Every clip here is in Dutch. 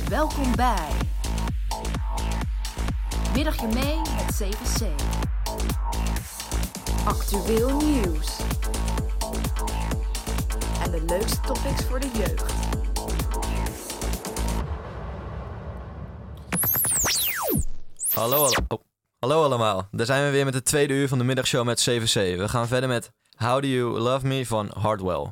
Welkom bij Middagje mee met 7C. Actueel nieuws. En de leukste topics voor de jeugd. Hallo allemaal, daar zijn we weer met de tweede uur van de middagshow met 7C. We gaan verder met How Do You Love Me van Hardwell.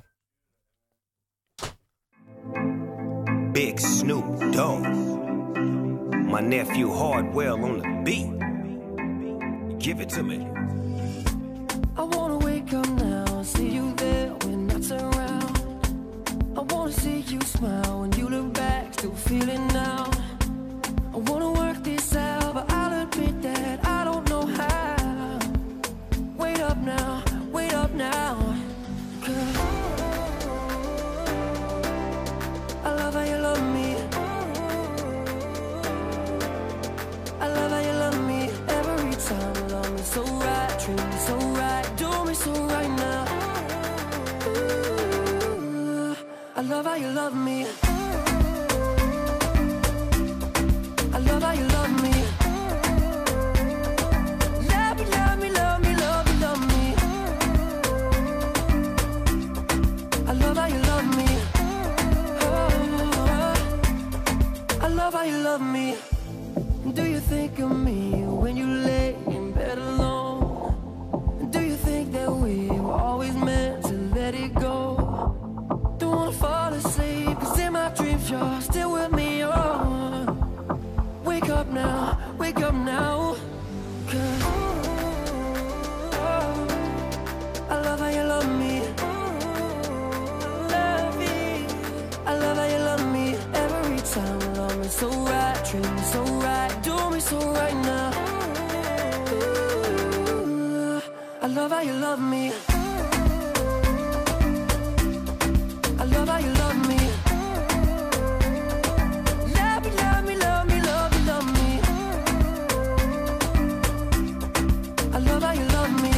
Big Snoop Dogg, my nephew Hardwell on the beat. Give it to me. I wanna wake up now and see you there when I turn around. I wanna see you smile when you look back, still feeling now. I wanna work this out, but I'll admit that I don't know how. Wait up now, wait up now. 'Cause I love how you love me. I love how you love me every time. You love me so right, treat me so right, do me so right now. Ooh, I love how you love me. I love how you love me. Love me, love me, love me, love me, love me. I love how you love me. I love how you love me. Do you think of me when you lay in bed alone? Do you think that we were always meant to let it go? Don't wanna fall asleep, 'cause in my dreams you're still with me, oh. Wake up now, wake up now. 'Cause I love how you love me. Love me. I love how you love me every time. You love me so right, treat me so right, do me so right now. Ooh, I love how you love me. I love how you love me. Love me, love me, love me, love me, love me. I love how you love me.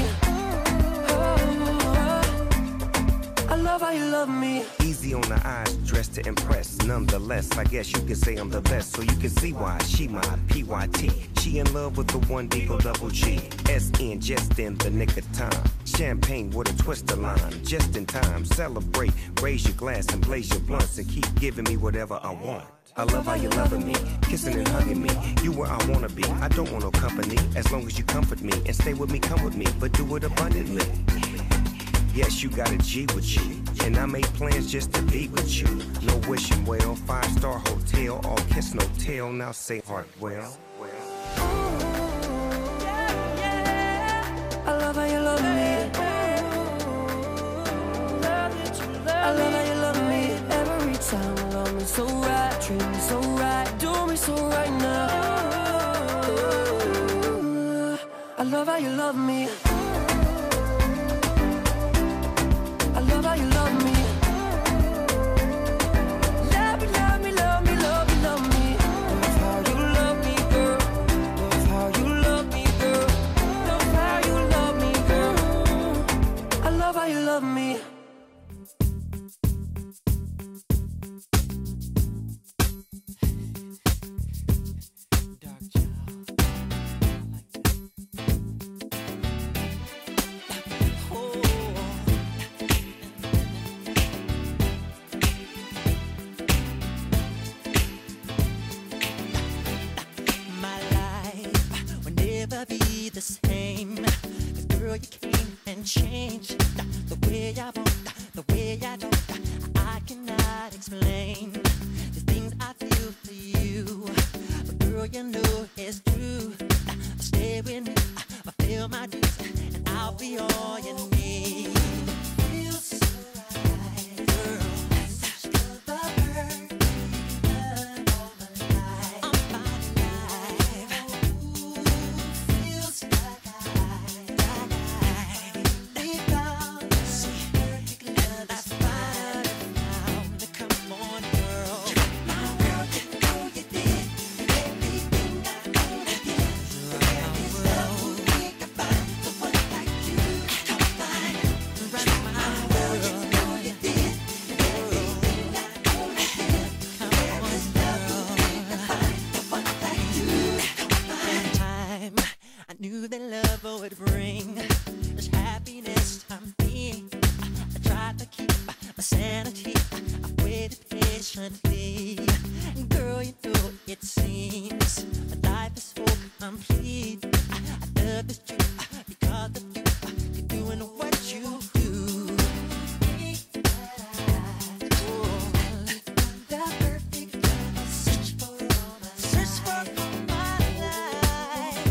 Oh, I love how you love me. Easy on the eyes, dressed to impress. Nonetheless, I guess you can say I'm the best. So you can see why she my PYT. She in love with the one Deagle double G. SN just in the nick of time. Champagne with a twister line. Just in time, celebrate. Raise your glass and blaze your blunts. And keep giving me whatever I want. I love how you loving me, kissing and hugging me. You where I wanna be, I don't want no company. As long as you comfort me and stay with me, come with me. But do it abundantly. Yes, you got a G with you. And I made plans just to be with you. No wishing well, 5-star hotel, all kiss no tell. Now say Hardwell. I love how you love me. I love how you love me every time. You love me so right, treat me so right, do me so right now. Ooh, I love how you love me. I love how you love me. Love me, love me, love me, love me, love me. Love how you love me, girl. Love how you love me, girl. Love how you love me, girl. I love how you love me. Be the same. 'Cause girl, you came and changed the way I want, the way I don't. I cannot explain the things I feel for you. But girl, you know it's true. Stay with me, fulfill my dues, and I'll be all you need. Feels so right, girl. Such the bird. Right. differently. Girl, you know it seems life is so complete. I love this you because of you. You're doing what you do. The perfect love, search for all my life.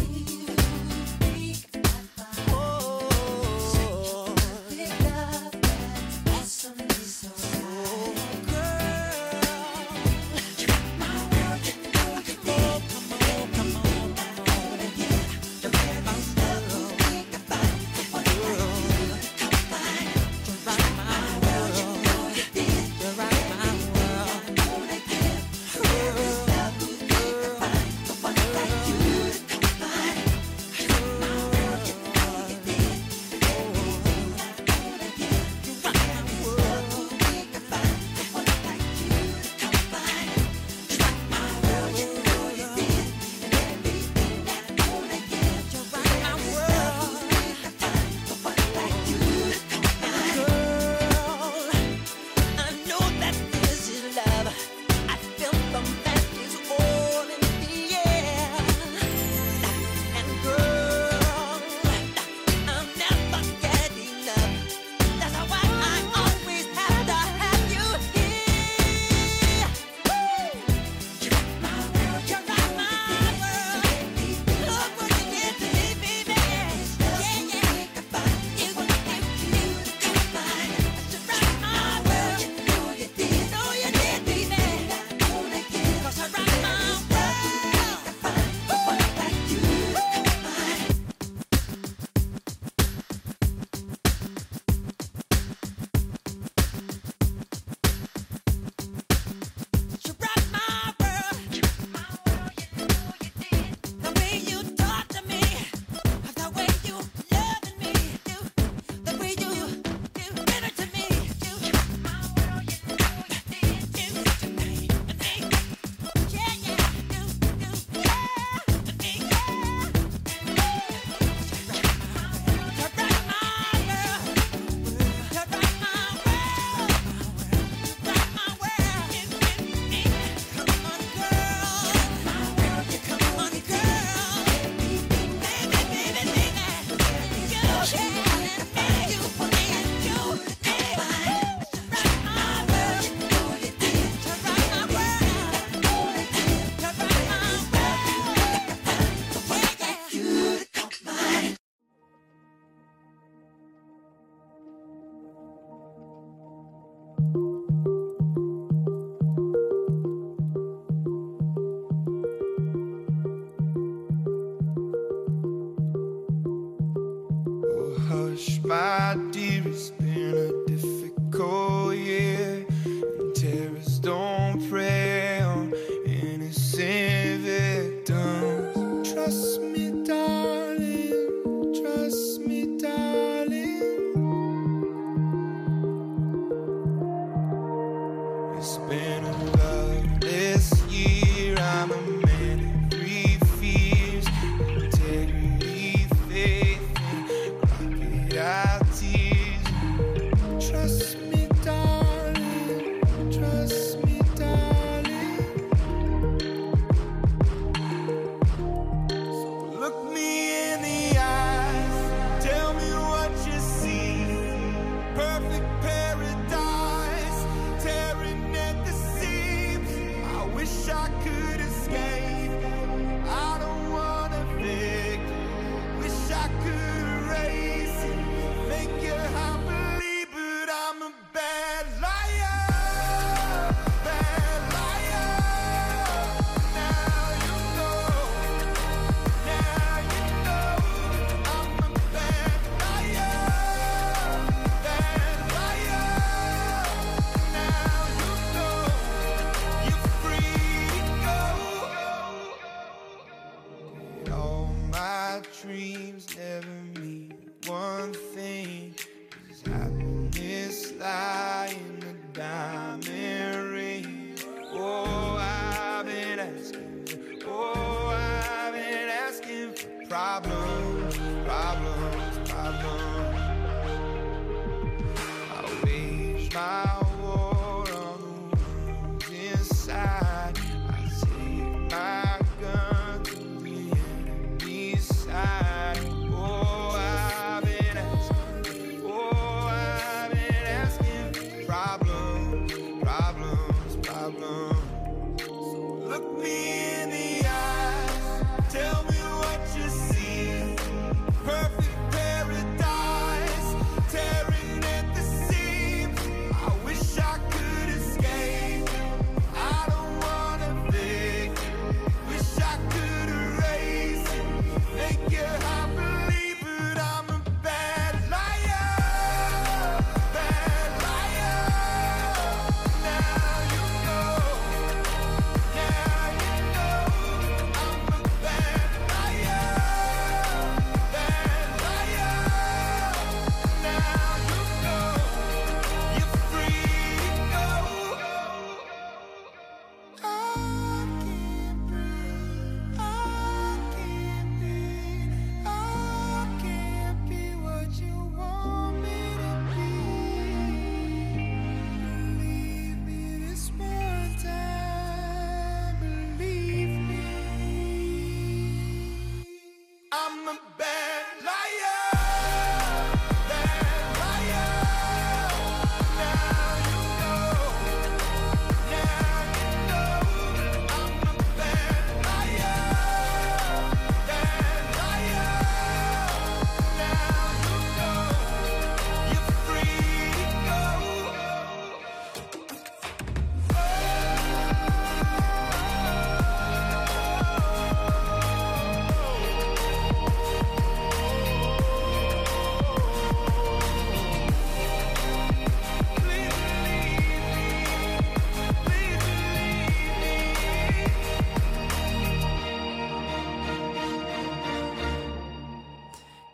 Oh, big love that's something so right. Girl, my world, you know you did. Come on, yeah. The very best love you think about. What you come find. You rock my world, you know you did. You rock my world. I know they give. The very best love you think about. The one like you to come find. My world, you know you did. I know they give. The very best love you think about. The one like you to come find. My world, you know you did. And everything that I know they give. You rock my world. The one like you to come find. Girl, I know that this is love. I feel from that is all in the air. And girl, I'll never get enough. That's why I always have to have you here. You rock my world, you rock my world. Look what you did to me, baby. Yeah, yeah. You come find. You rock my world. You know you did. Know you did, baby. 'Cause I rock my world. The one like you to come find. You rock my world. You know you did. The way you talk to me, the way you loving me, the way you give it to me. You rock my world. You know you did. Tonight, yeah, yeah, yeah. You rock my world. You rock my world. You rock my world. Come on, girl. Come on, girl. Baby, baby, baby. You and me, you and you. Rock my world. You know you did. Rock my world. Rock my world. Yeah, yeah. You come mine. Oh, hush, my dear, it's been a difficult year. And terrorists don't prey on innocent victims. Trust me, darling. Trust me, darling. It's been a loveless year. I'm a man of three fears: integrity, faith, and crocodile tears. Trust me, darling. Trust me, darling. So look me in the eyes. Tell me what you see. Perfect paradise, tearing at the seams. I wish I could escape. I don't wanna fake. Wish I could erase it. Make you happily, but I'm a bad liar. Bad liar. Now you know. Now you know. I'm a bad liar. Bad liar. Now you know. You're free to go. All my dreams never mean one thing. Does happiness lie in the diamond ring? Oh, I've been asking. Oh, I've been asking for problems, problems, problems. I wage my war on the ones in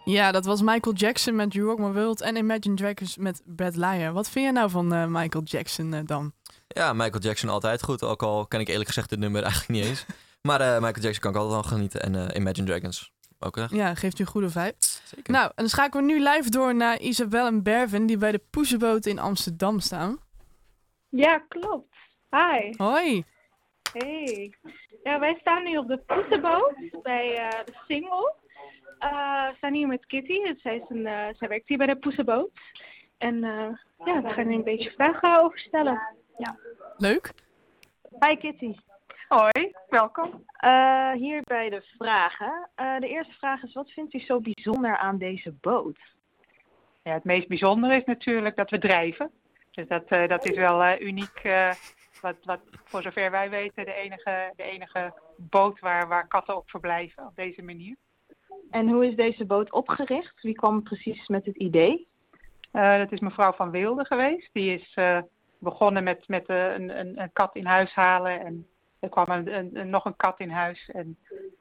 Ja, dat was Michael Jackson met You Rock My World en Imagine Dragons met Bad Liar. Wat vind je nou van Michael Jackson dan? Ja, Michael Jackson altijd goed. Ook al ken ik eerlijk gezegd dit nummer eigenlijk niet eens. Maar Michael Jackson kan ik altijd wel genieten. En Imagine Dragons ook echt. Ja, geeft u een goede vibe. Zeker. Nou, en dan schakelen we nu live door naar Isabel en Bervin, die bij de Poezenboot in Amsterdam staan. Ja, klopt. Hi. Hoi. Hey. Ja, wij staan nu op de Poezenboot bij de Single. We staan hier met Kitty. Dus zij werkt hier bij de Poezenboot. En ja, we gaan nu een beetje vragen over stellen. Ja. Leuk. Hi Kitty. Hoi, welkom. Hier bij de vragen. De eerste vraag is, wat vindt u zo bijzonder aan deze boot? Ja, het meest bijzondere is natuurlijk dat we drijven. Dus dat is wel uniek. Wat voor zover wij weten de enige boot waar katten op verblijven op deze manier. En hoe is deze boot opgericht? Wie kwam precies met het idee? Dat is mevrouw Van Wilde geweest. Die is begonnen met een kat in huis halen. En er kwam nog een kat in huis. En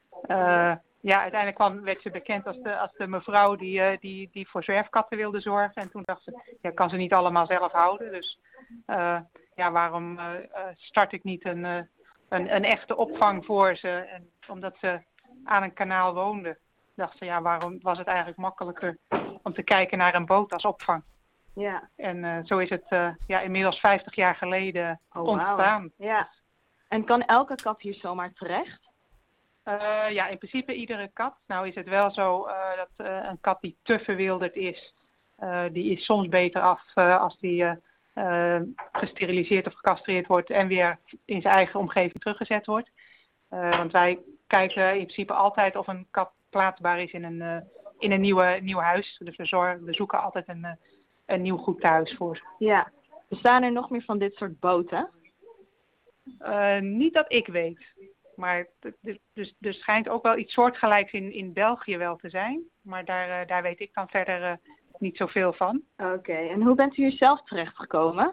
ja, uiteindelijk werd ze bekend als de mevrouw die voor zwerfkatten wilde zorgen. En toen dacht ze, ja, kan ze niet allemaal zelf houden. Dus ja, waarom start ik niet een echte opvang voor ze? En omdat ze aan een kanaal woonde, dacht ze, ja, waarom was het eigenlijk makkelijker om te kijken naar een boot als opvang? Ja. En zo is het ja, inmiddels 50 jaar geleden ontstaan. Wow. Ja. En kan elke kat hier zomaar terecht? Ja, in principe iedere kat. Nou is het wel zo dat een kat die te verwilderd is, die is soms beter af als die gesteriliseerd of gecastreerd wordt en weer in zijn eigen omgeving teruggezet wordt. Want wij kijken in principe altijd of een kat plaatsbaar is in een nieuw huis. Dus we zoeken altijd een nieuw goed thuis voor ze. Ja. Bestaan er nog meer van dit soort boten? Niet dat ik weet. Maar er schijnt ook wel iets soortgelijks in België wel te zijn. Maar daar weet ik dan verder niet zoveel van. Oké. En hoe bent u hier zelf terechtgekomen?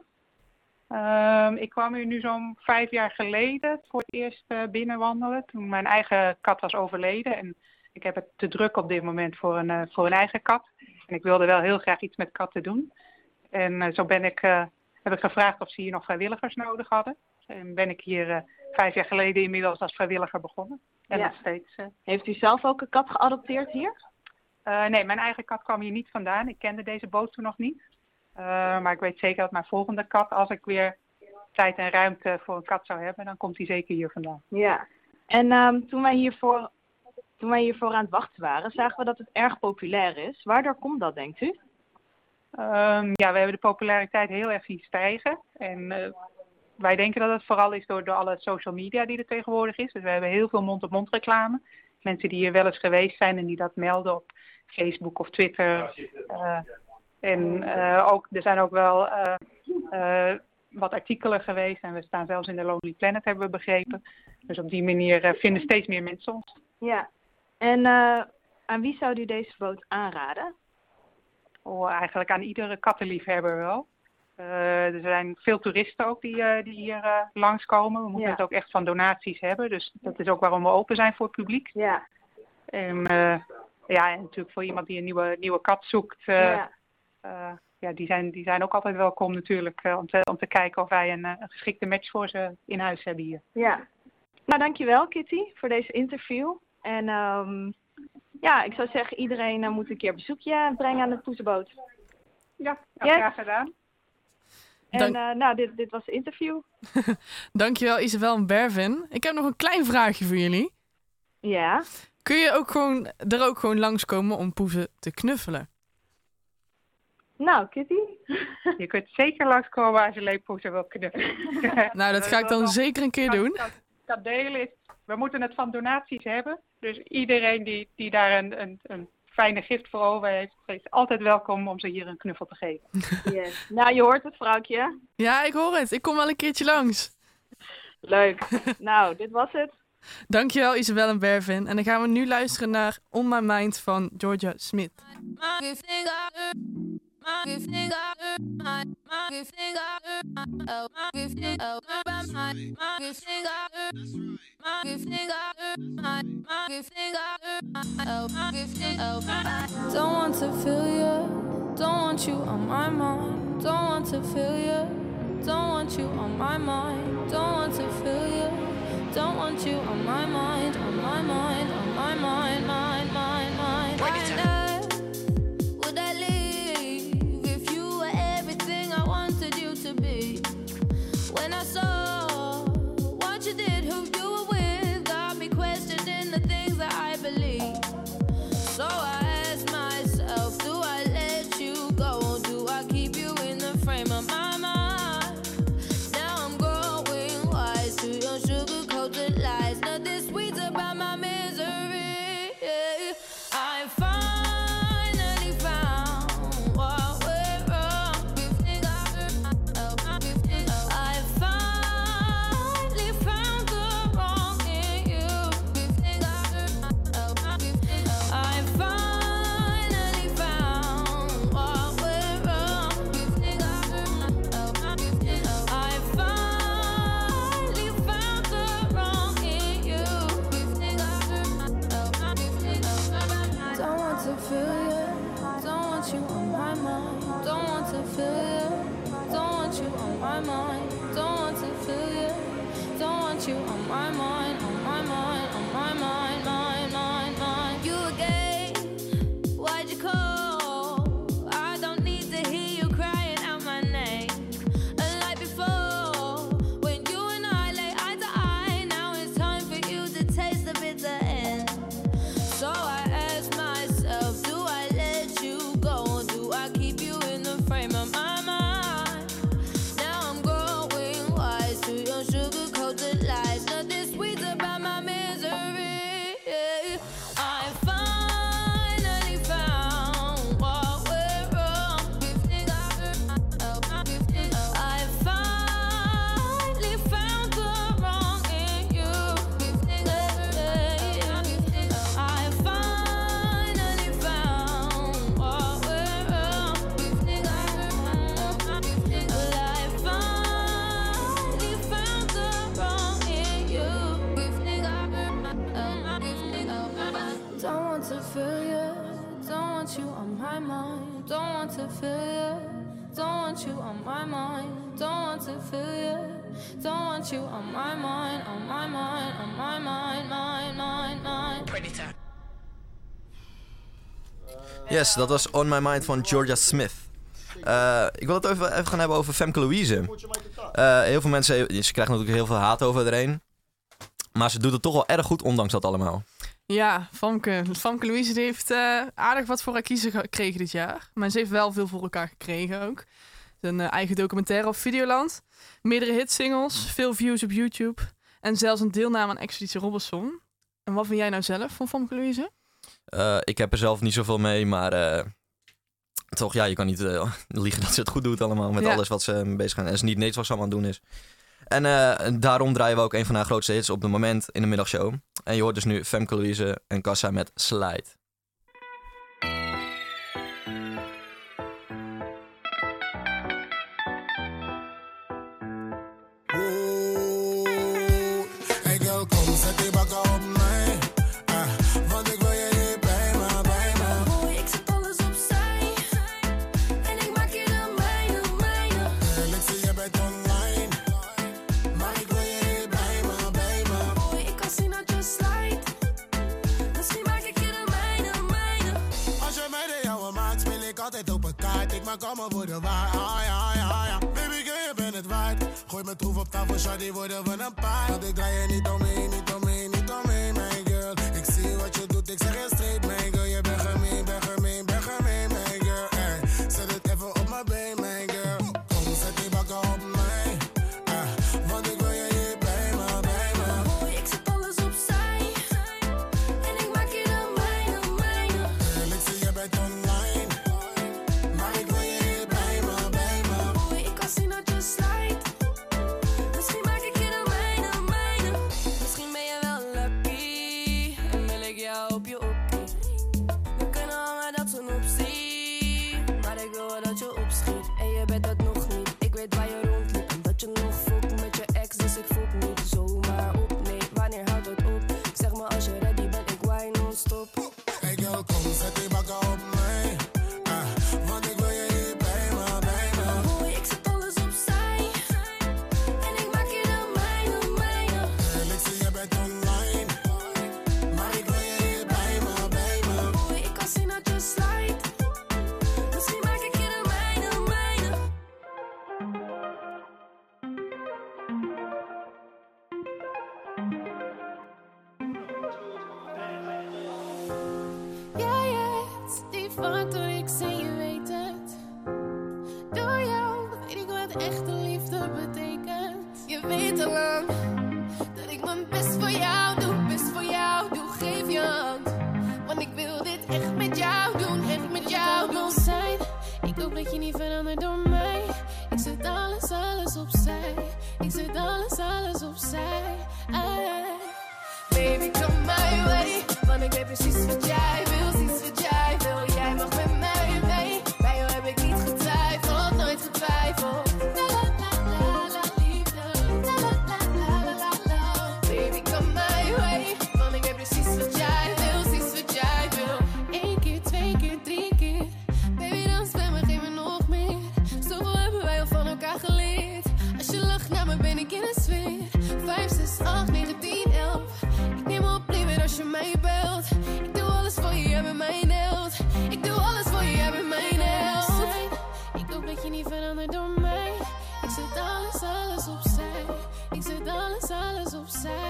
Ik kwam hier nu zo'n 5 jaar geleden voor het eerst binnenwandelen. Toen mijn eigen kat was overleden. En ik heb het te druk op dit moment voor een eigen kat. En ik wilde wel heel graag iets met katten doen. En zo heb ik gevraagd of ze hier nog vrijwilligers nodig hadden. En ben ik hier 5 jaar geleden inmiddels als vrijwilliger begonnen. En nog steeds. Heeft u zelf ook een kat geadopteerd hier? Nee, mijn eigen kat kwam hier niet vandaan. Ik kende deze boot toen nog niet. Maar ik weet zeker dat mijn volgende kat, als ik weer tijd en ruimte voor een kat zou hebben, dan komt hij zeker hier vandaan. Ja. En toen wij hiervoor aan het wachten waren, zagen we dat het erg populair is. Waardoor komt dat, denkt u? Ja, we hebben de populariteit heel erg zien stijgen. En wij denken dat het vooral is door alle social media die er tegenwoordig is. Dus we hebben heel veel mond-op-mond reclame. Mensen die hier wel eens geweest zijn en die dat melden op Facebook of Twitter. Ook, er zijn ook wel wat artikelen geweest. En we staan zelfs in de Lonely Planet, hebben we begrepen. Dus op die manier vinden steeds meer mensen ons. Ja. En aan wie zou u deze boot aanraden? Eigenlijk aan iedere kattenliefhebber wel. Er zijn veel toeristen ook die hier langskomen. We moeten het ook echt van donaties hebben. Dus dat is ook waarom we open zijn voor het publiek. Ja. En natuurlijk voor iemand die een nieuwe kat zoekt. Die zijn ook altijd welkom natuurlijk. Om te kijken of wij een geschikte match voor ze in huis hebben hier. Ja. Nou, dankjewel Kitty voor deze interview. En ik zou zeggen, iedereen moet een keer een bezoekje brengen aan de Poezenboot. Ja, graag gedaan. En dit was het interview. Dankjewel Isabel en Bervin. Ik heb nog een klein vraagje voor jullie. Ja? Kun je er ook gewoon langskomen om poezen te knuffelen? Nou, Kitty? Je kunt zeker langskomen als je leekpoezen wil knuffelen. Nou, dat ga ik dan zeker een keer doen. Dat delen is, we moeten het van donaties hebben. Dus iedereen die daar een fijne gift voor over heeft, is altijd welkom om ze hier een knuffel te geven. Yes. Nou, je hoort het, vrouwtje. Ja, ik hoor het. Ik kom wel een keertje langs. Leuk. Nou, dit was het. Dankjewel Isabel en Bervin. En dan gaan we nu luisteren naar On My Mind van Georgia Smith. Don't want to feel you, don't want you on my mind. Don't want to feel you, don't want you on my mind. Don't want to feel you, don't want you on my mind, on my mind, on my mind, mind, mind, mind. Why would I leave if you were everything I wanted you to be? When I saw what you did, who you were with, got me questioning the things that I believe. So I asked myself, do I let you go? Do I keep you in the frame of my mind? Now I'm growing wise to your sugar-coated lies. Nothing sweet about my misery. I finally found what went wrong. I finally found the wrong in you. I finally found what went wrong. I finally found the wrong in you. Don't want to feel you, don't want you on my mind. Don't want to feel you, don't want you on my mind. Don't want to feel you, don't want you on my mind, on my mind, on my mind, mind, mind, mind. You again, why'd you call? I don't need to hear you crying out my name. Unlike before, when you and I lay eye to eye, now it's time for you to taste the bitter end. So I ask myself, do I let you go? Do I keep you in the frame of my mind? Now I'm growing wise to your sugar-coated lies. Nothing sweet about my misery. I finally found what went wrong. I finally found the wrong in you. I finally found what went wrong. I finally found the wrong in you. Don't want to feel you, don't want you on my mind. Don't want to feel you, don't want you on my mind. Don't want to feel you, don't want you on my mind, on my mind, on my mind, mind, mind, mind. Predator. Yes, dat was On My Mind van Georgia Smith. Ik wil het even gaan hebben over Femke Louise. Heel veel mensen, ze krijgen natuurlijk heel veel haat over iedereen. Maar ze doet het toch wel erg goed, ondanks dat allemaal. Ja, Famke Louise die heeft aardig wat voor haar kiezen gekregen dit jaar. Maar ze heeft wel veel voor elkaar gekregen ook. Een eigen documentaire op Videoland. Meerdere hitsingles, veel views op YouTube. En zelfs een deelname aan Expeditie Robinson. En wat vind jij nou zelf van Famke Louise? Ik heb er zelf niet zoveel mee, maar toch, ja, je kan niet liegen dat ze het goed doet allemaal. Met alles wat ze bezig gaan. En het is niet niks wat ze allemaal aan het doen is. En daarom draaien we ook een van haar grootste hits op het moment in de middagshow. En je hoort dus nu Femke Louise en Kassa met Slide. Hey girl, kom, zet die bakken op mij. Want ik wil je hier bij me, bij me. Boy, ik zet alles opzij. En ik maak je de mijne, mijne. Girl, ik zie je bent online. Maar ik wil je hier bij me, bij me. Boy, ik kan zien dat je slide. Misschien maak ik je de mijne, mijne. Als je mij de jouwe maakt, speel ik altijd op een kaart. Ik maak allemaal voor de waar. Ah ja, ja, ja. Baby girl, je bent het waard. Gooi mijn troef op tafel, shawty, worden we een paar. Want ik draai je niet omheen, niet omheen, niet omheen, mijn girl. Ik zie wat je doet, ik zeg je straight, mijn girl. Je bent gemeen, ben gemeen, ben gemeen, mijn girl. Ey, zet het even op mijn been, mijn girl. Kom, zet die bakken op mij. Want ik wil je hier bij me, bij me. Boy, ik zet alles opzij. En ik maak je de mijne, mijne. Girl, ik zie je bent online. Maar ik wil je hier bij me, bij me. Boy, ik kan zien dat je slide. Misschien maak ik je de mijne, mijne. Misschien ben je wel lucky. En wil ik jou op je oppie. liefde betekent. Je weet al lang dat ik mijn best voor jou doe, geef je hand. Want ik wil dit echt met jou doen, echt met jou doen. Zijn. Ik hoop dat je niet verandert door mij. Ik zet alles opzij. Ik zet alles opzij. Baby, come my way. Want ik weet precies wat jij wil, Jij mag met mij mee. Bij jou heb ik niet getwijfeld, nooit getwijfeld. Baby, come my way. Want ik weet precies wat jij wil, 1 keer, 2 keer, 3 keer. Baby, dan spel me, geef me nog meer. Zoveel hebben wij al van elkaar geleerd. Als je lacht naar me, ben ik in een sfeer. 5, 6, 8, 9, 10, 11. Ik neem op liever als je mij belt. Ik doe alles voor je, jij bent mijn held. Ik doe alles voor je, jij bent mijn held. Ik hoop dat je niet verandert door mij. Ik zet alles opzij. Ik zet alles opzij.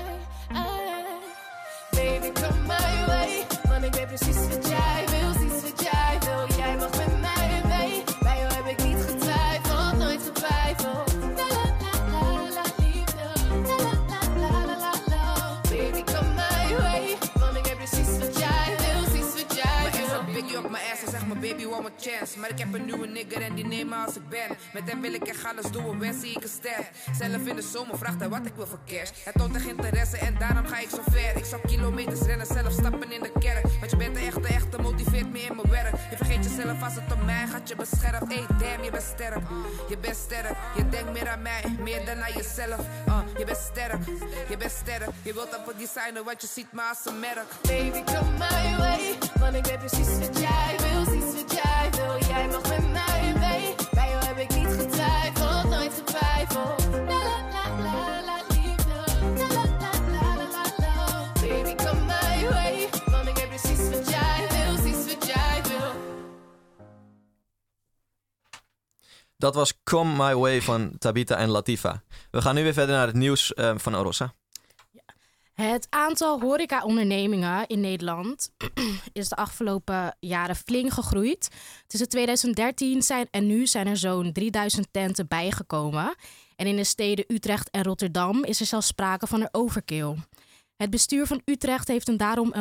Baby, come my way. Want ik weet precies wat jij wil, Jij mag met mij mee. Bij jou heb ik niet getwijfeld, nooit getwijfeld. Baby, come my way. Want ik heb precies wat jij wil, Biggie op mijn ass en zeg me baby one more chance. Maar ik heb een nieuwe nigger en die neem me als ik ben. Met hem wil ik echt alles doen, wens zie ik een ster. Zelf in de zomer vraagt hij wat ik wil voor cash. Hij toont echt interesse en daarom ga ik zo ver. Ik zou kilometers rennen, zelf stappen in de kerk. Want je bent de echte, motiveert me in mijn werk. Je vergeet jezelf als het om mij gaat, je beschermt. Hey damn, je bent sterk, je bent sterk. Je denkt meer aan mij, meer dan aan jezelf. Je bent sterk, je wilt op het designen, wat je ziet maar als een merk. Baby, come my way. Want ik weet precies wat jij wil, Jij mag met mij mee. Bij jou heb ik niet getwijfeld, nooit getwijfeld. Baby, come my way. Want ik weet precies wat jij wil, Dat was Come My Way van Tabita en Latifa. We gaan nu weer verder naar het nieuws van Orossa. Het aantal horecaondernemingen in Nederland is de afgelopen jaren flink gegroeid. Tussen 2013 en nu zijn er zo'n 3000 tenten bijgekomen. En in de steden Utrecht en Rotterdam is er zelfs sprake van een overkill. Het bestuur van Utrecht heeft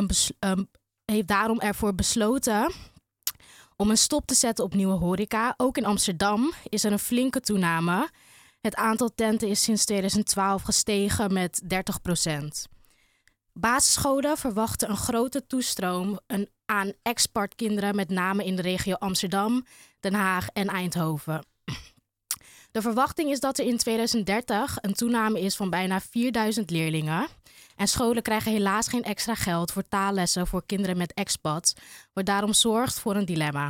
daarom ervoor besloten om een stop te zetten op nieuwe horeca. Ook in Amsterdam is er een flinke toename. Het aantal tenten is sinds 2012 gestegen met 30%. Basisscholen verwachten een grote toestroom aan exportkinderen, met name in de regio Amsterdam, Den Haag en Eindhoven. De verwachting is dat er in 2030 een toename is van bijna 4000 leerlingen. En scholen krijgen helaas geen extra geld voor taallessen voor kinderen met expat, wat daarom zorgt voor een dilemma.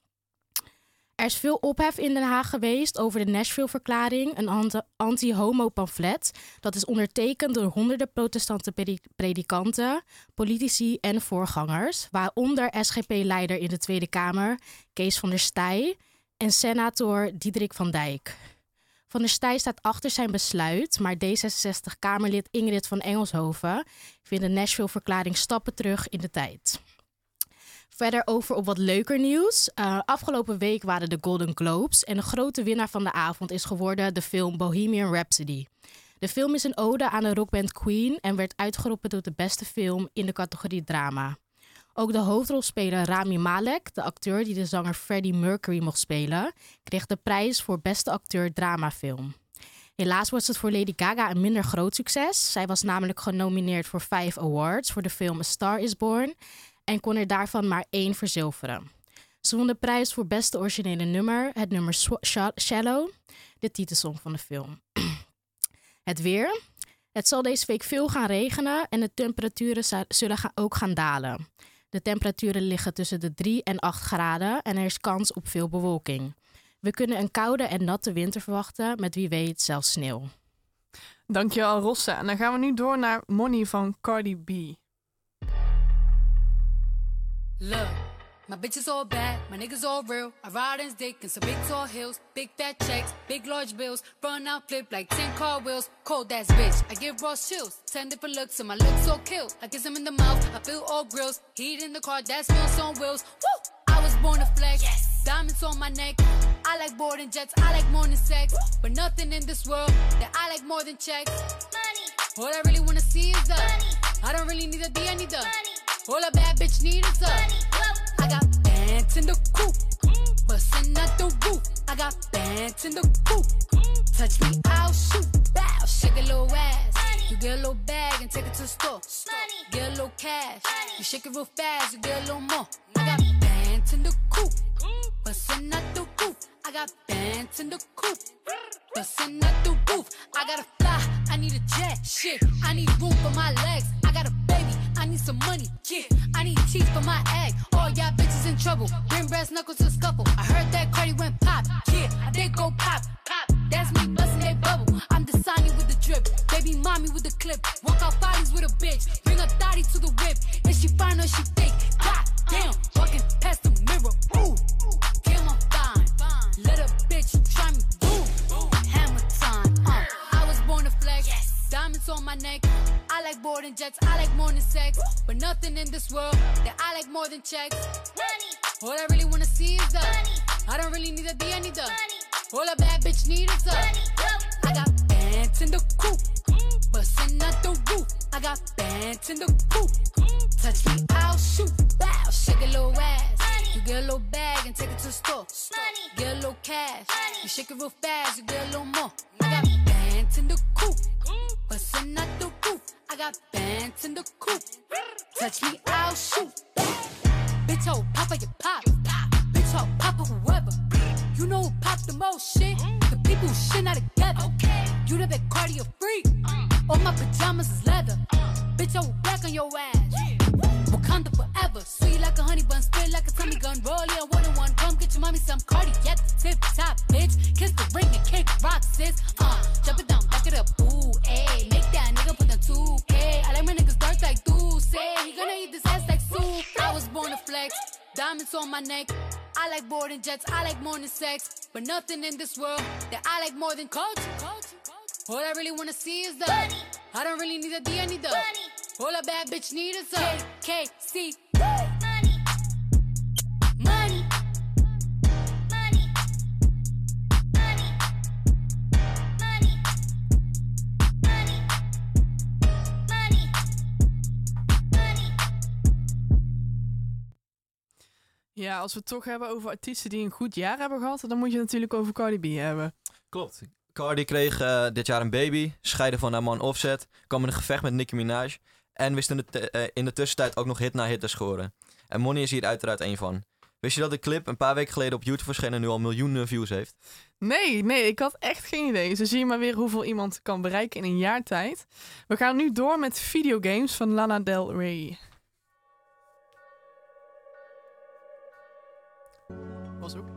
Er is veel ophef in Den Haag geweest over de Nashville-verklaring, een anti-homo-pamflet. Dat is ondertekend door honderden protestante predikanten, politici en voorgangers, waaronder SGP-leider in de Tweede Kamer, Kees van der Staaij, en senator Diederik van Dijk. Van der Staaij staat achter zijn besluit, maar D66-Kamerlid Ingrid van Engelshoven vindt de Nashville-verklaring stappen terug in de tijd. Verder over op wat leuker nieuws. Afgelopen week waren de Golden Globes en de grote winnaar van de avond is geworden de film Bohemian Rhapsody. De film is een ode aan de rockband Queen en werd uitgeroepen tot de beste film in de categorie drama. Ook de hoofdrolspeler Rami Malek, de acteur die de zanger Freddie Mercury mocht spelen, kreeg de prijs voor beste acteur dramafilm. Helaas was het voor Lady Gaga een minder groot succes. Zij was namelijk genomineerd voor 5 awards voor de film A Star is Born en kon er daarvan maar 1 verzilveren. Ze won de prijs voor beste originele nummer, het nummer Shallow, de titelsong van de film. Het weer. Het zal deze week veel gaan regenen en de temperaturen zullen ook gaan dalen. De temperaturen liggen tussen de 3 en 8 graden en er is kans op veel bewolking. We kunnen een koude en natte winter verwachten, met wie weet zelfs sneeuw. Dankjewel, Rossa. En dan gaan we nu door naar Money van Cardi B. Look, my bitch is all bad, my niggas all real. I ride in dick in some big tall hills, big fat checks, big large bills. Run out, flip like 10 car wheels. Cold ass bitch, I give raw chills. 10 different looks and my looks so kill. I kiss him in the mouth, I feel all grills. Heat in the car, that smells on wheels. Woo! I was born to flex, yes. Diamonds on my neck. I like boarding jets, I like more than sex. But nothing in this world that I like more than checks. Money. All I really wanna see is the money. I don't really need a D, I need the money. All a bad bitch need is the money. I got bands in the coop, bustin' out the roof. I got bands in the coop. Touch me, I'll shoot. Bow, shake a little ass. You get a little bag and take it to the store. Get a little cash. You shake it real fast, you get a little more. I got bands in the coop, bustin' out the roof. I got bands in the coop, bustin' out the roof. I gotta fly, I need a jet. Shit, I need room for my legs. I got a baby, I need some money. Yeah, I need teeth for my egg. All y'all bitches in trouble. Bring brass knuckles to the scuffle. I heard that Cardi went pop. Yeah, I did go pop, pop. That's me bustin' that bubble. I'm the Sonny with the drip, baby mommy with the clip. Walk out bodies with a bitch, bring a thotty to the whip. Is she fine or she fake? God damn, walking past the mirror. Ooh, damn I'm fine. Let a bitch try me. Boom, hammer time. I was born to flex. Diamonds on my neck. I like boarding jets, I like more than sex. But nothing in this world that I like more than checks. Money. All I really wanna see is the money. I don't really need a D, I need the money. All a bad bitch need is the money. I got bands in the coop, bustin' out the roof. I got bands in the coop. Touch me, I'll shoot. Bow, shake a little ass. You get a little bag and take it to the store. Get a little cash. You shake it real fast, you get a little more. I got bands in the coop, bustin' out the roof. I got bands in the coop. Touch me, I'll shoot. Bitch, oh, papa, you pop. Bitch, oh, papa, whoever. You know who pop the most shit? The people who shit not together. You the big cardio freak. All my pajamas is leather. Bitch, I will back on your ass. Wakanda forever. Sweet like a honey bun, spit like a tummy gun. Roll it on 1-on-1. Come get your mommy some Cardi at the tip top, bitch. Kiss the ring and kick rock, sis. Jump it down, back it up. Ooh, ayy. Make that nigga put down 2K. I like my niggas dark like say he gonna eat this ass like soup. I was born to flex. Diamonds on my neck. I like boarding jets, I like more than sex. But nothing in this world that I like more than culture. All I really wanna see is the money. I don't really need a D, I need the money. All a bad bitch need is the KKC. Money. Money. Money. Money. Money. Money. Money. Money. Ja, als we het toch hebben over artiesten die een goed jaar hebben gehad, dan moet je het natuurlijk over Cardi B hebben. Klopt. Cardi kreeg dit jaar een baby, scheidde van haar man Offset, kwam in een gevecht met Nicki Minaj en wist in de tussentijd ook nog hit na hit te scoren. En Money is hier uiteraard één van. Wist je dat de clip een paar weken geleden op YouTube verscheen en nu al miljoenen views heeft? Nee, ik had echt geen idee. Zo zie je maar weer hoeveel iemand kan bereiken in een jaar tijd. We gaan nu door met Videogames van Lana Del Rey. Was ook.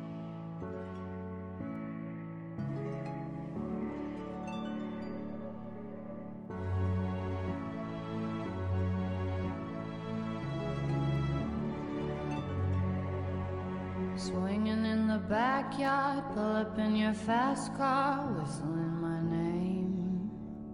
Swinging in the backyard, pull up in your fast car, whistling my name.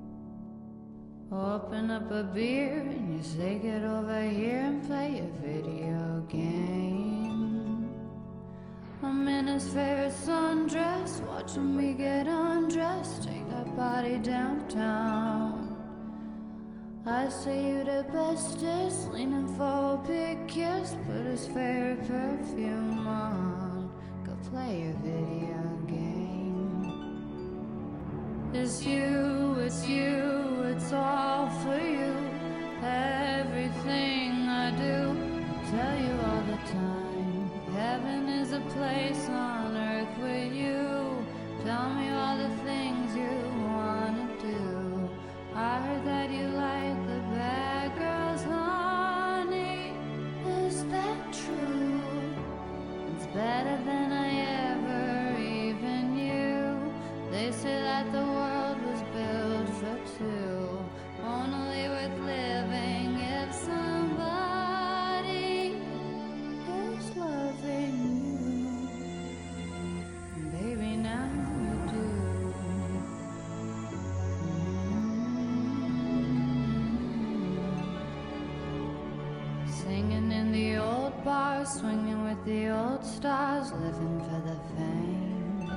Open up a beer and you say get over here and play a video game. I'm in his favorite sundress, watching me get undressed, take that body downtown. I say you the bestest, leaning for a big kiss, put his favorite perfume on, go play a video game. It's you, it's all for you, everything I do, tell you all the time, heaven is a place on earth with you, tell me all the things you wanna do, I heard that you like the bad girls, honey, is that true? It's better than I ever even knew, they say that the world was built for two, only worth living if somebody is loving you, baby now you do. Singing in the old bars, bars, swinging with the old stars, living for the fame.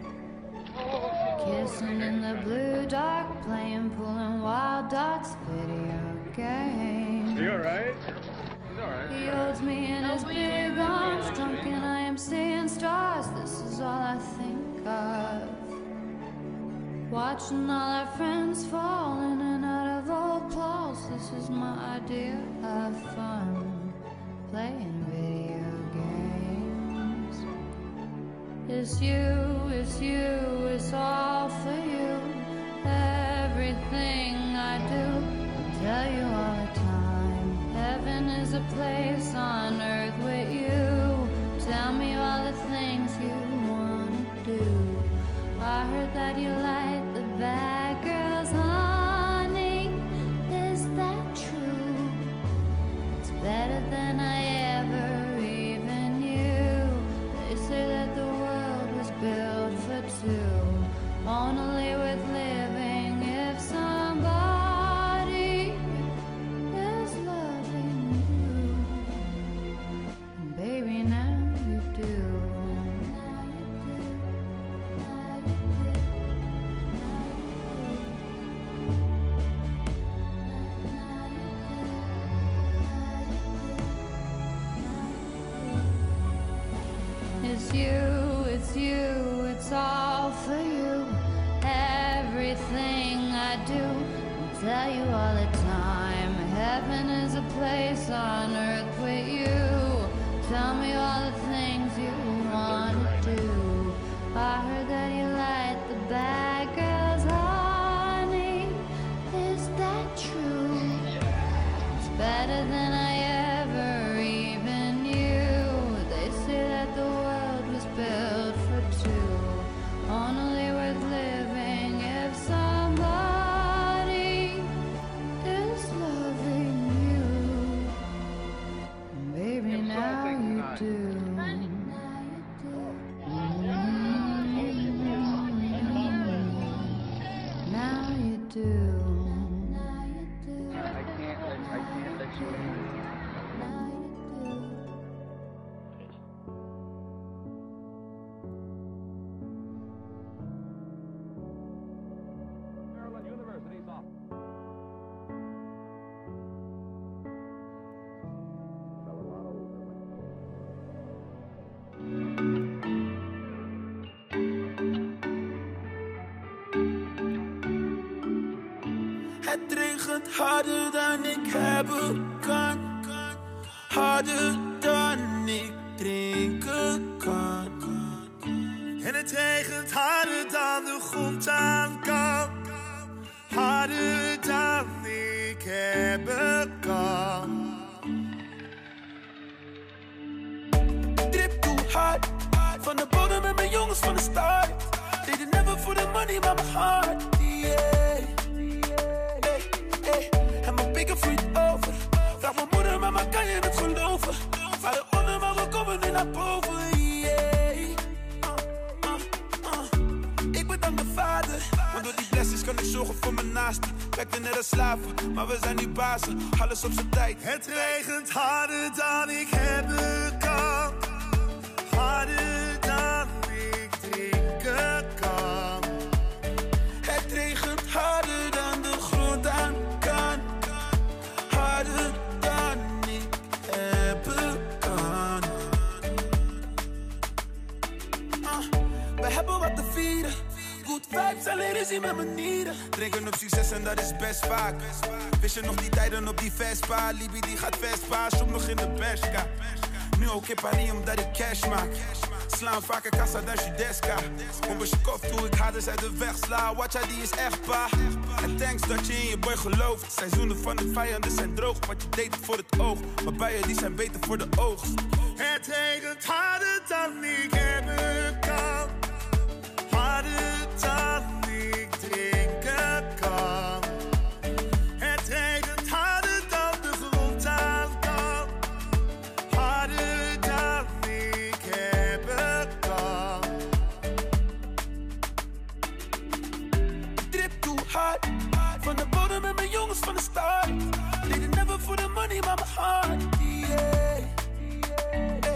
Kissing in the blue dark, playing, pulling wild dots, video games. You alright? He's alright. He holds me in his big arms, drunk and I am seeing stars. This is all I think of. Watching all our friends fall in and out of old clothes. This is my idea of fun, playing video games. It's you, it's all for you. Everything I do, I tell you all the time. Heaven is a place on earth with you. Tell me all the things you wanna do. I heard that you like the bad girls, honey. Is that true? It's better than I ever even knew. They say that the world was built for two, only with living if somebody is loving you. And baby, now you do. It's you, it's all for you. Everything I do, I tell you all the time. Heaven is a place on earth with you. Tell me all the things you wanna do. I heard that you like the bad girls, honey. Is that true? It's better than I ever even knew. They say that the world was built for two, only worth living if somebody is loving you. And baby, now you do. Now you do. I can't let you in. Maryland University's off. Het regent harder dan ik hebben kan. Harder dan ik drinken kan. En het regent harder dan de grond aan kan. Harder dan ik hebben kan. Drip too hard. Van de bodem met mijn jongens van de start. Did it never for the money, maar mijn hart. Yeah. En mijn pikken vloeit over. Vraag mijn moeder, mama, kan je het geloven? Vader onder, maar we komen nu naar boven. Yeah. Ik bedank de vader, want door die blessings kan ik zorgen voor mijn naasten. Werkte net als slaven, maar we zijn nu bazen. Alles op zijn tijd. Het regent harder dan ik hebben kan. Harder dan ik drinken kan. Het regent harder dan de grond aan kan. Harder dan ik hebben kan. We hebben wat te vieren. Good vibes, alleen ruzie met mijn nieren. Drinken op succes en dat is best vaak. Wist je nog die tijden op die Vespa? Libi die gaat Vespa, shop nog in de Bershka. Nu ook in Paris omdat ik cash maak. Slaan vaker kassa dan Judeska. Onbeschoft hoe ik harders uit de weg sla. Watcha die is echt pa. En thanks dat je in je boy gelooft. Seizoenen van het vijanden zijn droog. Wat je deed voor het oog. Maar buien die zijn beter voor de oogst. Het regent harder dan ik hebben kan. Harder dan ik drinken kan. Het regent harder dan de grond aan kan. Harder dan ik hebben kan. Drip too hard. Van de bodem met mijn jongens van de start. Did it never for the money, maar mijn hart. Yeah.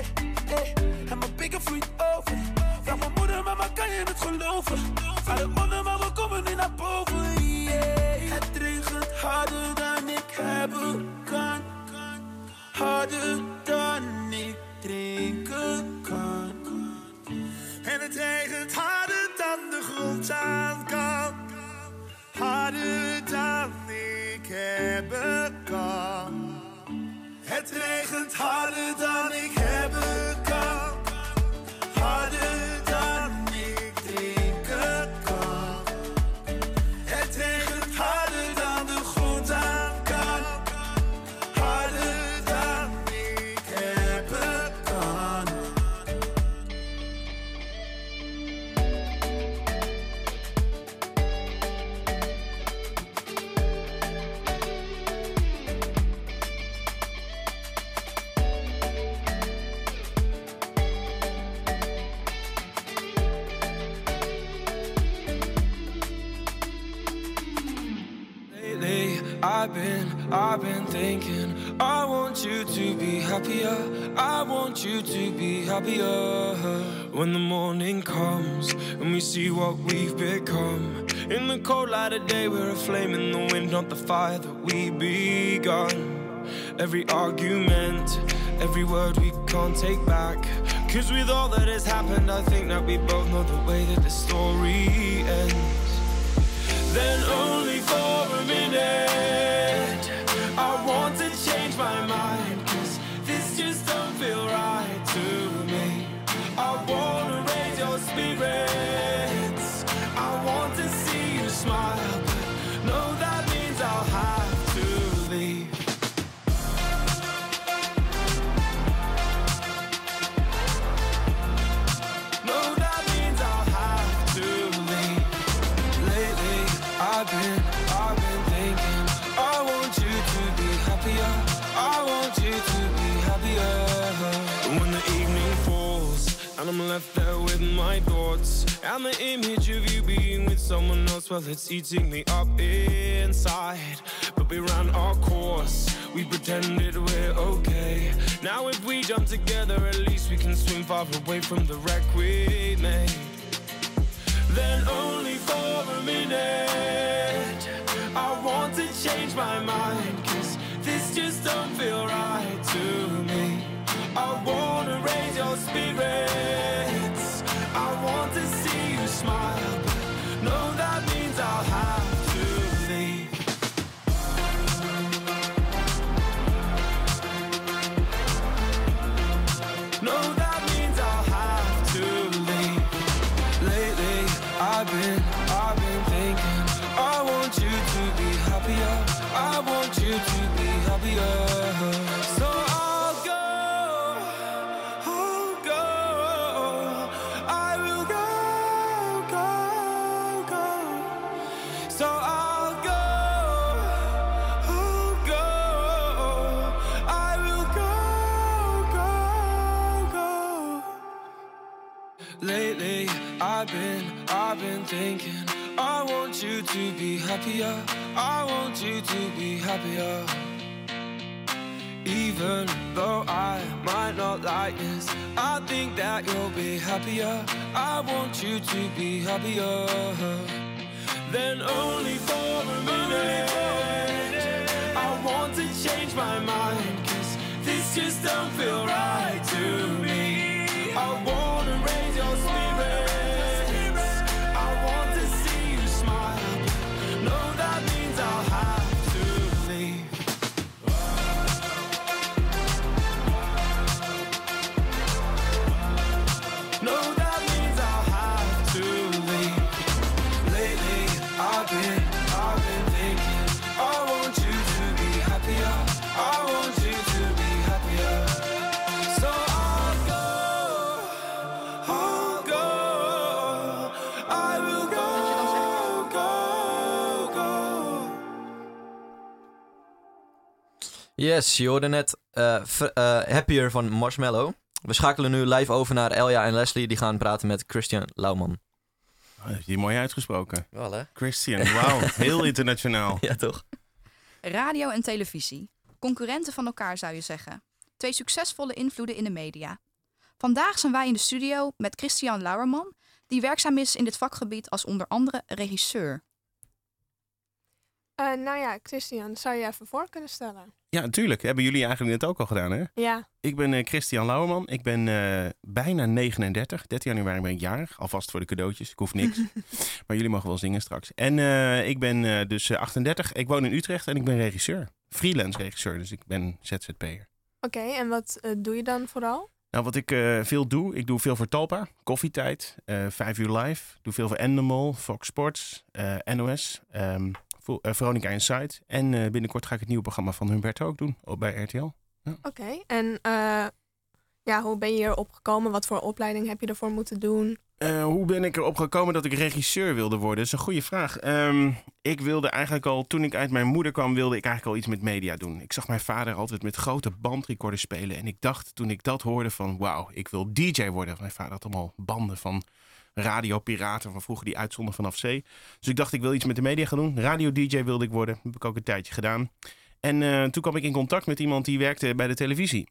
Hey, en mijn pikken vloeit over. Vraag mijn moeder, mama, kan je het geloven? Alle onder, maar we komen nu naar boven. Yeah. Het regent harder dan ik hebben kan. Harder dan ik drinken kan. En het regent harder dan de grond aan kan. Harder dan ik hebben kan. Het regent harder dan ik hebben kan. Harder dan ik drinken kan. Het regent harder dan de grond aan kan. Harder dan ik hebben kan. Lately, I've been thinking, I want you to be happier. I want you to be happier. When the morning comes and we see what we've become. In the cold light of day, we're a flame in the wind, not the fire that we begun. Every argument, every word we can't take back. 'Cause with all that has happened, I think that we both know the way that the story ends. Then only for a minute I want to change my mind, 'cause this just don't feel right to me. I wanna raise your spirits, I want to see you smile, but no, that means I'll have to leave. No, that means I'll have to leave. Lately, I've been thinking, I want you to be happier. I want you to be happier. When the evening falls and I'm left there with my thoughts and the image of you being with someone else, well, it's eating me up inside. But we ran our course, we pretended we're okay. Now if we jump together, at least we can swim far away from the wreck we made. Then only for a minute I want to change my mind, 'cause this just don't feel right to me. I wanna raise your spirits, I want to see you smile, but no, that means I'll have to leave. No, that means I'll have to leave. Lately, I've been thinking, I want you to be happier. I want you to be happier. So I'll go. I will go. So I'll go. I will go. Lately, I've been thinking, I want you to be happier. I want you to be happier. Even though I might not like this, I think that you'll be happier. I want you to be happier. Then only for a minute I want to change my mind, 'cause this just don't feel right to me. I wanna raise your spirits, I want to see you smile. No, that means I'll have to leave. No, that means I'll have to leave. Lately, I've been thinking, I want you to be happier. I want you to be happier. So I'll go. I will go. Yes, je hoorde net Happier van Marshmello. We schakelen nu live over naar Elja en Leslie. Die gaan praten met Christian Lauwman. Oh, heb je mooi uitgesproken. Wel hè? Christian, wauw. Heel internationaal. Ja, toch? Radio en televisie. Concurrenten van elkaar zou je zeggen. Twee succesvolle invloeden in de media. Vandaag zijn wij in de studio met Christian Lauwerman, die werkzaam is in dit vakgebied als onder andere regisseur. Nou ja, Christian, zou je even voor kunnen stellen? Ja, natuurlijk. Hebben jullie eigenlijk net ook al gedaan, hè? Ja. Ik ben Christian Lauwerman. Ik ben bijna 39. 13 januari ben ik jarig. Alvast voor de cadeautjes. Ik hoef niks. Maar jullie mogen wel zingen straks. En ik ben dus 38. Ik woon in Utrecht en ik ben regisseur. Freelance regisseur, dus ik ben ZZP'er. Oké, en wat doe je dan vooral? Nou, wat ik veel doe, ik doe veel voor Talpa, Koffietijd, 5 uur live. Doe veel voor Endemol, Fox Sports, NOS, Veronica Inside. En binnenkort ga ik het nieuwe programma van Humberto ook doen bij RTL. Ja. Oké, en hoe ben je hierop gekomen? Wat voor opleiding heb je ervoor moeten doen? Hoe ben ik erop gekomen dat ik regisseur wilde worden? Dat is een goede vraag. Ik wilde eigenlijk al, toen ik uit mijn moeder kwam, wilde ik eigenlijk al iets met media doen. Ik zag mijn vader altijd met grote bandrecorders spelen. En ik dacht, toen ik dat hoorde, van wauw, ik wil DJ worden. Mijn vader had allemaal banden van radiopiraten van vroeger die uitzonden vanaf zee. Dus ik dacht, ik wil iets met de media gaan doen. Radio-DJ wilde ik worden. Dat heb ik ook een tijdje gedaan. En toen kwam ik in contact met iemand die werkte bij de televisie.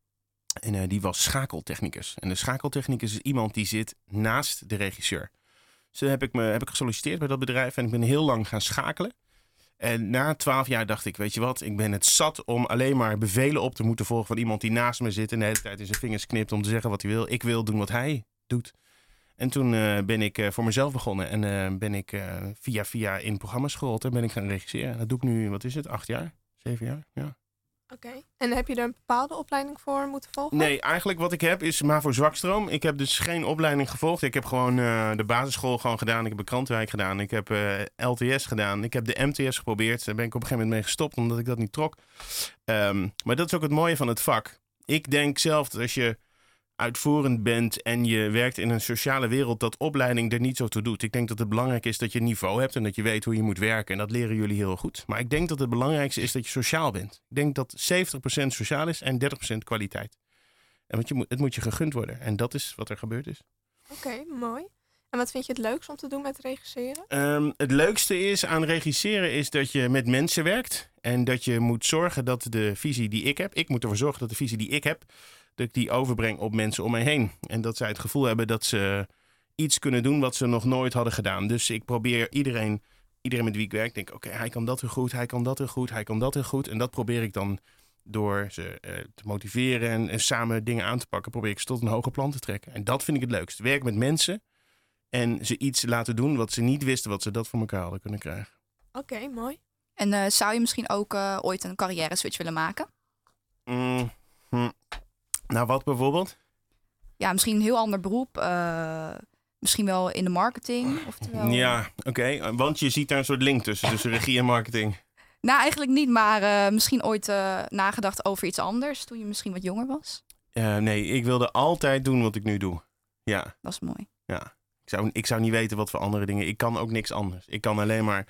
En die was schakeltechnicus. En de schakeltechnicus is iemand die zit naast de regisseur. Dus heb ik gesolliciteerd bij dat bedrijf en ik ben heel lang gaan schakelen. En na 12 jaar dacht ik, weet je wat, ik ben het zat om alleen maar bevelen op te moeten volgen van iemand die naast me zit en de hele tijd in zijn vingers knipt om te zeggen wat hij wil. Ik wil doen wat hij doet. En toen ben ik voor mezelf begonnen en ben ik via in programma's gerold en ben ik gaan regisseren. Dat doe ik nu, 8 jaar? 7 jaar? Ja. Oké. En heb je er een bepaalde opleiding voor moeten volgen? Nee, eigenlijk wat ik heb is maar voor zwakstroom. Ik heb dus geen opleiding gevolgd. Ik heb gewoon de basisschool gewoon gedaan. Ik heb een krantenwijk gedaan. Ik heb LTS gedaan. Ik heb de MTS geprobeerd. Daar ben ik op een gegeven moment mee gestopt omdat ik dat niet trok. Maar dat is ook het mooie van het vak. Ik denk zelf dat als je uitvoerend bent en je werkt in een sociale wereld, dat opleiding er niet zo toe doet. Ik denk dat het belangrijk is dat je niveau hebt en dat je weet hoe je moet werken. En dat leren jullie heel goed. Maar ik denk dat het belangrijkste is dat je sociaal bent. Ik denk dat 70% sociaal is en 30% kwaliteit. En het moet je gegund worden. En dat is wat er gebeurd is. Oké, mooi. En wat vind je het leukst om te doen met regisseren? Het leukste is aan regisseren is dat je met mensen werkt. En dat je moet zorgen dat de visie die ik heb, ik moet ervoor zorgen dat de visie die ik heb, dat ik die overbreng op mensen om mij heen. En dat zij het gevoel hebben dat ze iets kunnen doen wat ze nog nooit hadden gedaan. Dus ik probeer iedereen met wie ik werk, denk oké, hij kan dat heel goed, hij kan dat heel goed, hij kan dat heel goed. En dat probeer ik dan door ze te motiveren en samen dingen aan te pakken, probeer ik ze tot een hoger plan te trekken. En dat vind ik het leukst. Werk met mensen en ze iets laten doen wat ze niet wisten wat ze dat voor elkaar hadden kunnen krijgen. Oké, mooi. En zou je misschien ook ooit een carrière switch willen maken? Nou, wat bijvoorbeeld? Ja, misschien een heel ander beroep. Misschien wel in de marketing. Oftewel... Ja, oké. Want je ziet daar een soort link tussen regie en marketing. Nou, eigenlijk niet, maar misschien ooit nagedacht over iets anders toen je misschien wat jonger was. Nee, ik wilde altijd doen wat ik nu doe. Ja. Dat is mooi. Ja. Ik zou niet weten wat voor andere dingen. Ik kan ook niks anders. Ik kan alleen maar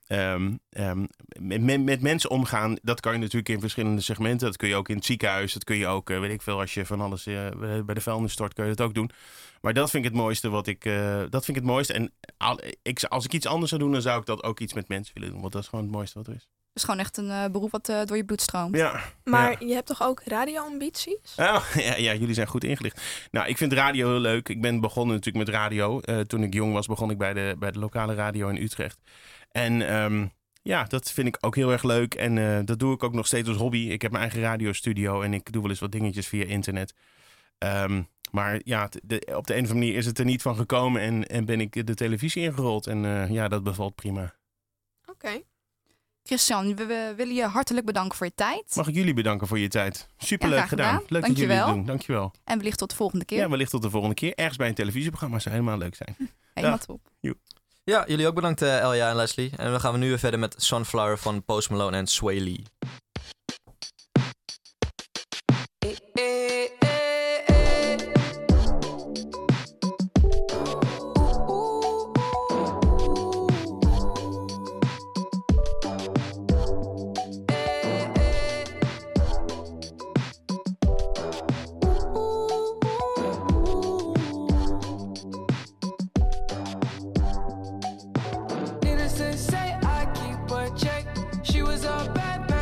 met mensen omgaan. Dat kan je natuurlijk in verschillende segmenten. Dat kun je ook in het ziekenhuis. Dat kun je ook, weet ik veel, als je van alles bij de vuilnis stort, kun je dat ook doen. Maar dat vind ik het mooiste. Dat vind ik het mooiste. En als ik iets anders zou doen, dan zou ik dat ook iets met mensen willen doen. Want dat is gewoon het mooiste wat er is. Het is gewoon echt een beroep wat door je bloed stroomt. Ja. Maar je hebt toch ook radio-ambities? Ja, jullie zijn goed ingelicht. Nou, ik vind radio heel leuk. Ik ben begonnen natuurlijk met radio. Toen ik jong was, begon ik bij de lokale radio in Utrecht. En dat vind ik ook heel erg leuk. En dat doe ik ook nog steeds als hobby. Ik heb mijn eigen radiostudio en ik doe wel eens wat dingetjes via internet. Maar ja, op de een of andere manier is het er niet van gekomen en ben ik de televisie ingerold. En dat bevalt prima. Oké. Christian, we willen je hartelijk bedanken voor je tijd. Mag ik jullie bedanken voor je tijd? Superleuk ja, gedaan. Leuk dat jullie het doen. Dankjewel. En wellicht tot de volgende keer. Ja, wellicht tot de volgende keer. Ergens bij een televisieprogramma zou helemaal leuk zijn. Helemaal top. Joep. Ja, jullie ook bedankt Elja en Leslie. En dan gaan we nu weer verder met Sunflower van Post Malone en Sway Lee.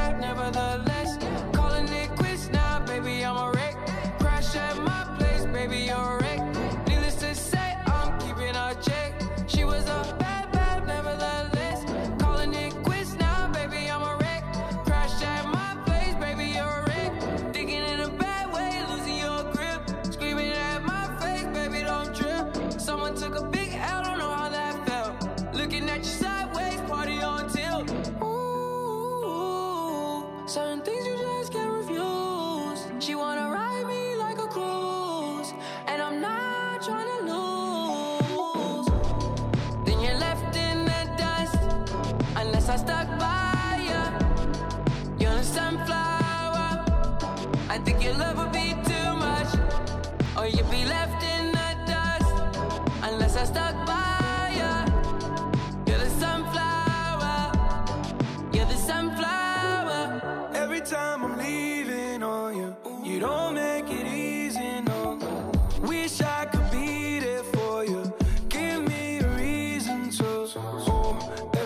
Baby,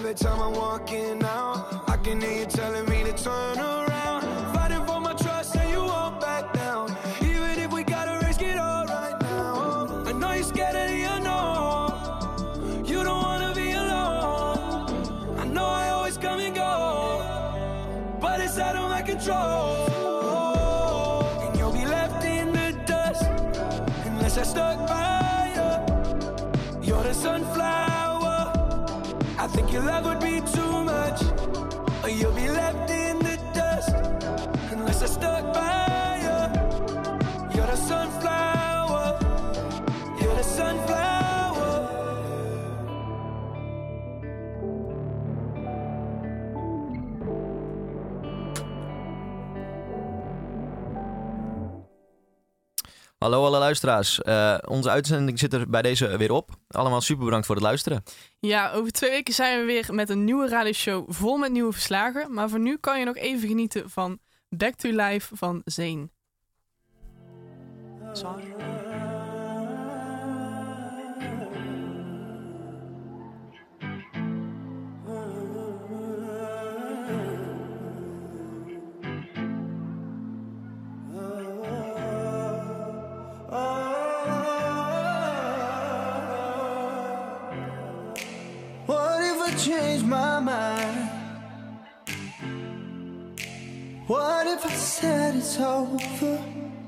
every time I'm walking out. I can hear you telling me to turn around. Fighting for my trust and you won't back down. Even if we gotta risk it all right now. I know you're scared of the unknown. You don't wanna be alone. I know I always come and go, but it's out of my control. And you'll be left in the dust unless I stuck by you. You're the sunflower. I think your love would be too much, or you'll be left in the dust unless I stuck by you. You're the sunflower. You're the sunflower. Hallo alle luisteraars. Onze uitzending zit er bij deze weer op. Allemaal super bedankt voor het luisteren. Ja, over 2 weken zijn we weer met een nieuwe radioshow vol met nieuwe verslagen. Maar voor nu kan je nog even genieten van Back to Life van Zayn. Sorry. What if I change my mind? What if I said it's over?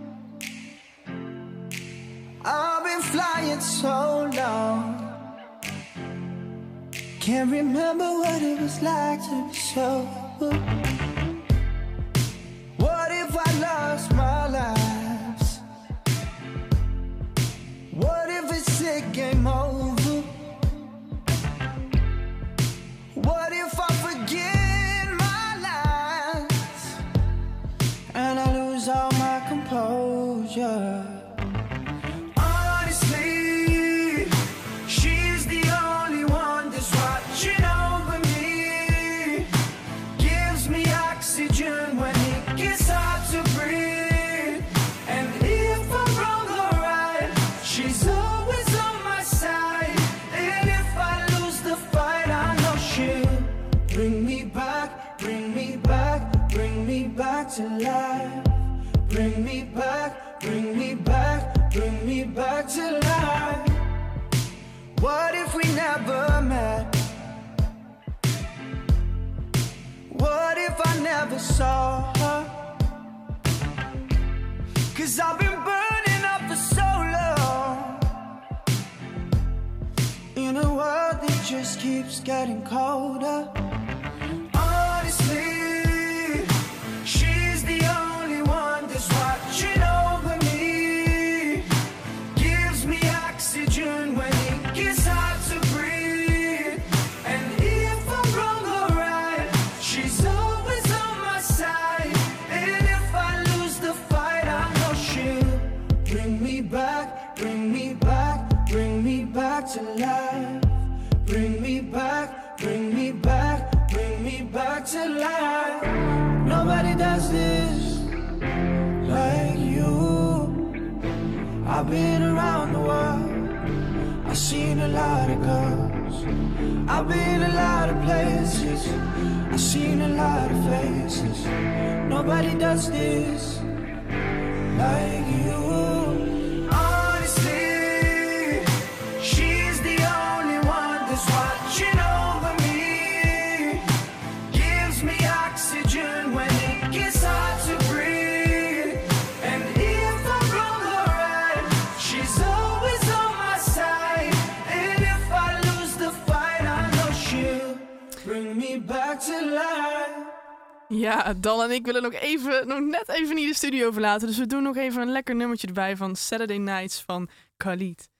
I've been flying so long, can't remember what it was like to be sober. What if I lost my life? What if it's a game over? What if I forget my lines and I lose all my composure? Honestly, she's the only one that's watching over me, gives me oxygen when it gets hard to breathe. And if I'm wrong or right, she's always on my side. And if I lose the fight, I know she'll bring me back, bring me back, bring me back to life. Bring me back, bring me back, bring me back to life. What if we never met? What if I never saw her? 'Cause I've been burning up for so long, in a world that just keeps getting colder. Honestly, she's the only one that's watching over me, gives me oxygen when it gets hard to breathe. And if I'm wrong or right, she's always on my side. And if I lose the fight, I know she'll bring me back, bring me back, bring me back to life. Bring me back, bring me back, bring me back to life. Nobody does this like you. I've been around the world, I've seen a lot of girls, I've been a lot of places, I've seen a lot of faces. Nobody does this like you. Honestly, she's the only one that's watching over me, gives me oxygen when it gets hard to breathe. And if I'm wrong or right, she's always on my side. And if I lose the fight, I know she'll bring me back to life. Ja, Dan en ik willen nog net even niet de studio verlaten. Dus we doen nog even een lekker nummertje erbij van Saturday Nights van Khalid.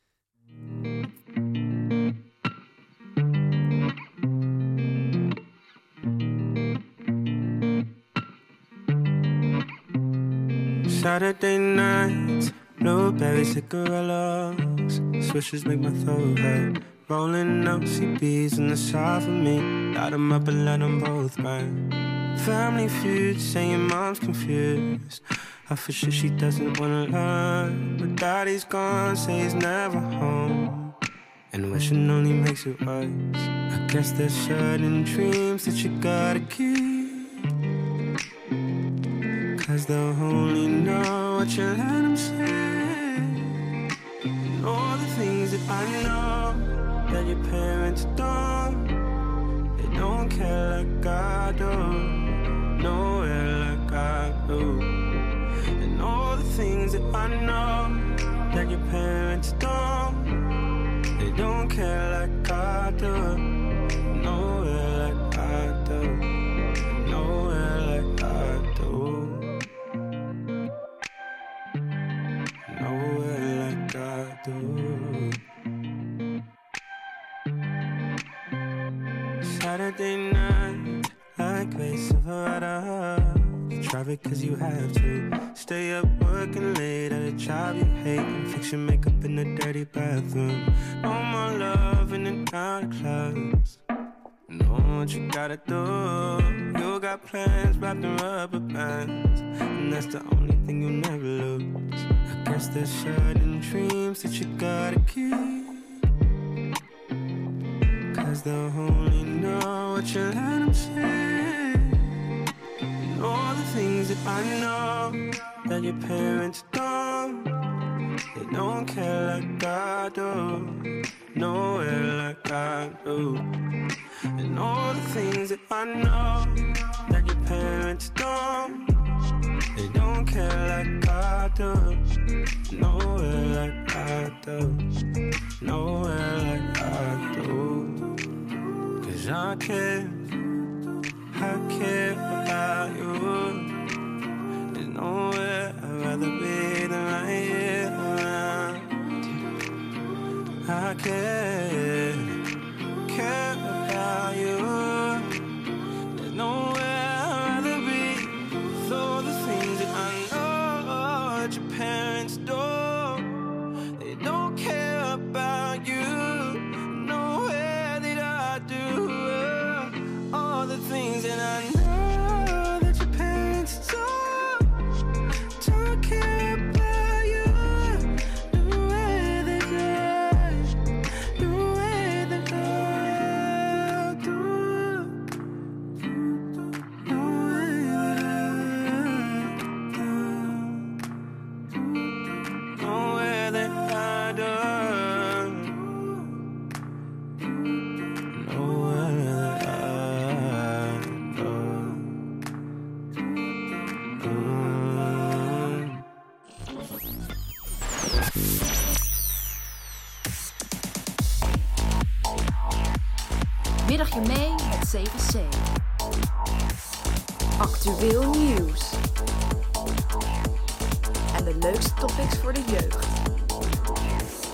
Saturday nights, blueberry cigarillos, swishes make my throat hurt. Rolling up CBs in the side for me, light 'em up and let 'em both burn. Family feud, saying mom's confused. I for sure she doesn't wanna learn, but daddy's gone, say he's never home. And wishing only makes it worse. I guess there's certain dreams that you gotta keep, 'cause they'll only know what you let them say. And all the things that I know that your parents don't, they don't care like I do, nowhere like I do. And all the things that I know that your parents don't, they don't care like I do, nowhere like I do, nowhere like I do, nowhere like I do. Saturday night, like Grace of Verada. You traffic 'cause you have to. Stay up working late at a job you hate and fix your makeup in the dirty bathroom. No more love in the dark clubs. Know what you gotta do. You got plans wrapped in rubber bands, and that's the only thing you'll never lose. I guess there's certain dreams that you gotta keep, 'cause they'll only know what you let them say. And all the things that I know that your parents don't, they don't care like I do, nowhere like I do. And all the things that I know that your parents don't, they don't care like I do, nowhere like I do, nowhere like I do. 'Cause I care about you. There's nowhere I'd rather be than right here around you. I care about you. There's nowhere I'd rather be. With all the things that I know that your parents do, they don't care about you. Nowhere that I do. All the things that I know that your parents don't care about you. The way they do, the way they do, the way they do, nowhere that I do, nowhere that I Middagje mee met 7C. Actueel nieuws. En de leukste topics voor de jeugd.